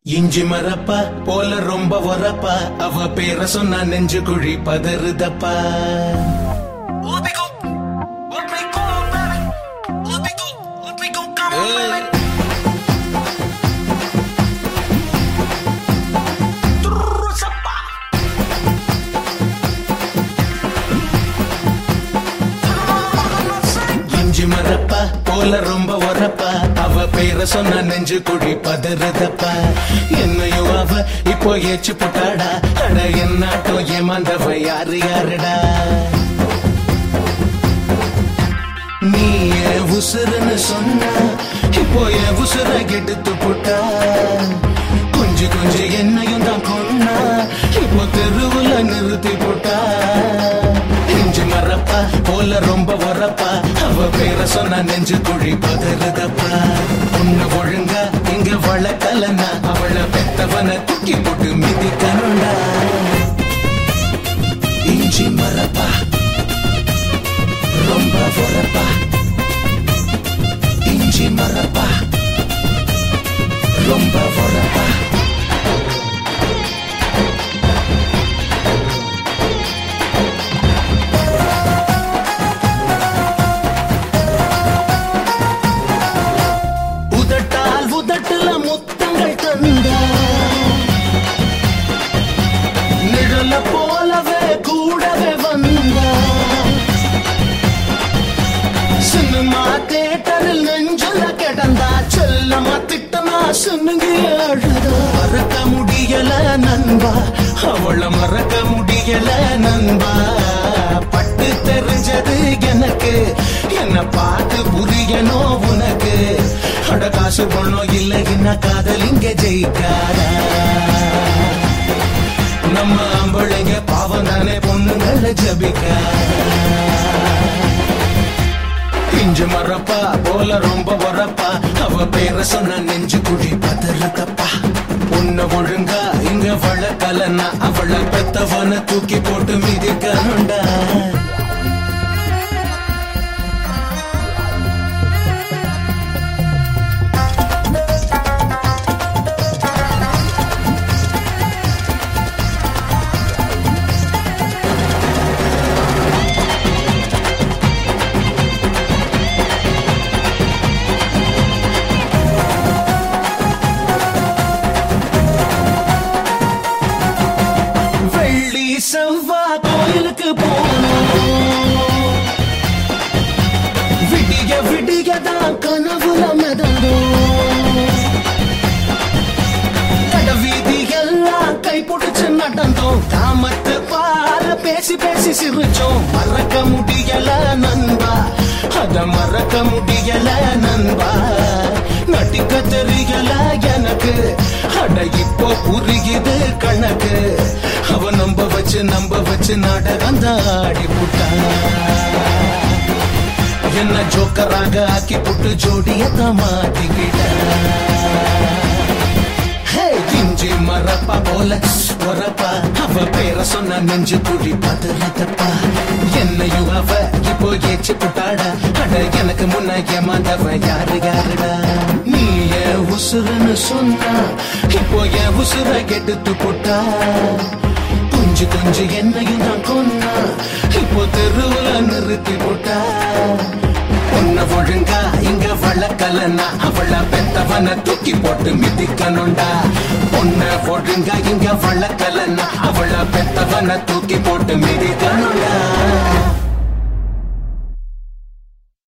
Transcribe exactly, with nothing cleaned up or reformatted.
இஞ்சி மரப்பா போல ரொம்ப வரப்பா அவ பேர சொன்னா நெஞ்சு குழி பதறுதப்பா. இஞ்சி மரப்பா போல ரொம்ப வரப்பா அவ பேர சொன்ன நெஞ்சு குழி பதறுதப்பா. என்னையும் அவ இப்போ ஏச்சு போட்டாடா. அட என்னாட்டம் ஏமாந்தவ யாரு யாருடா. நீ உசுருன்னு சொன்னா இப்போ என் உசுர கெடுத்து போட்டா. கொஞ்சு கொஞ்சு என்னையும் தான் கொன்னா இப்போ தெருவுல நிறுத்தி போட்டா. இஞ்சி மரப்பா போல ரொம்ப வரப்பா அவ பேர சொன்ன நெஞ்சு குழி பதறுதப்பா. உன்ன ஒழுங்கா இங்க வளர்க்கலன்னா அவளை பெத்தவன தூக்கி போட்டு மிதிக்கணும்டா. இஞ்சி மரப்பா ரொம்ப வரப்பா. இஞ்சி மரப்பா ரொம்ப வரப்பா. போலவே கூடவே வந்தா. சினிமா தியேட்டரில் நெஞ்சுல கிடந்தா. செல்லமா திட்டமா சுண்ணுங்கி அழுதா. மறக்க முடியல நண்பா அவள மறக்க முடியல நண்பா. பட்டு தெரிஞ்சது எனக்கு என்ன பார்த்து புரியணும் உனக்கு. அட காசு பணம் இல்லை என்ன காதல் இங்க ஜெயிக்காதா. நம்ம அம்பளைங்க பாவம் தானே பொண்ணுங்கள ஜபிக்க. இஞ்சி மரப்பா போல ரொம்ப வரப்பா அவ பேர சொன்ன நெஞ்சு குழி பதறுதப்பா. உன்ன ஒழுங்கா இங்க வளர்க்கலன்னா அவளை பெத்தவன தூக்கி போட்டு மிதிக்கணும்டா. செவ்வா கோயிலுக்கு போனோம். விடிய விடியதான் கனவுல மிதந்தோம். கட வீதி எல்லாம் கை பிடிச்சு நடந்தோம். காமத்து பார பேசி பேசி சிரிச்சோம். மறக்க முடியல நண்பா அத மறக்க முடியல நண்பா. நடிக்க தெரியல எனக்கு அட இப்போ புரியுது கணக்கு. அவ நம்ப வச்சு நம்ப வச்சு நாடகம் ஆடி புட்டா. என்ன ஜோக்கராக ஆக்கி புட்டு ஜோடியத்தான் மாட்டிக்கிட்ட. இஞ்சி மரப்பா போல வரப்பா அவ பேர சொன்ன நெஞ்சு குழி பதறுதப்பா. என்னையும் அவ இப்போ ஏச்சு புட்டாடா. அட எனக்கு முன்ன ஏமாந்தவ யாரு யாருடா. நீ என் உசுருன்னு சொன்னா இப்போ என் உசுர கெடுத்து போட்டா. கொஞ்சு கொஞ்சு என்னையும் தான் கொன்னா இப்போ தெருவுல நிறுத்தி போட்டா. உன்ன ஒழுங்கா இங்க வளர்க்கலன்னா அவள பெத்தவன தூக்கி போட்டு மிதிக்கணும்டா. உன்ன ஒழுங்கா இங்க வளர்க்கலன்னா அவள பெத்தவன தூக்கி போட்டு மிதிக்கணும்டா.